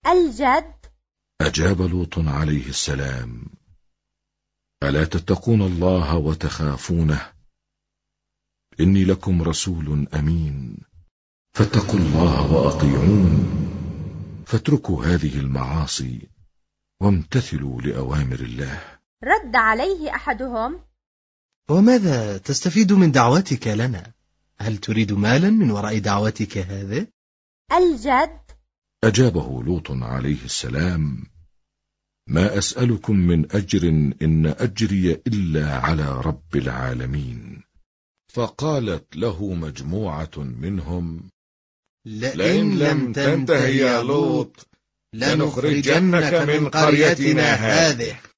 الجد. أجاب لوط عليه السلام: ألا تتقون الله وتخافونه؟ إني لكم رسول أمين، فاتقوا الله وأطيعون، فاتركوا هذه المعاصي وامتثلوا لأوامر الله. رد عليه أحدهم: وماذا تستفيد من دعوتك لنا؟ هل تريد مالا من وراء دعوتك هذه؟ الجد. أجابه لوط عليه السلام: ما أسألكم من أجر، إن أجري إلا على رب العالمين. فقالت له مجموعة منهم: لئن لم تنته يا لوط لنخرجنك من قريتنا هذه.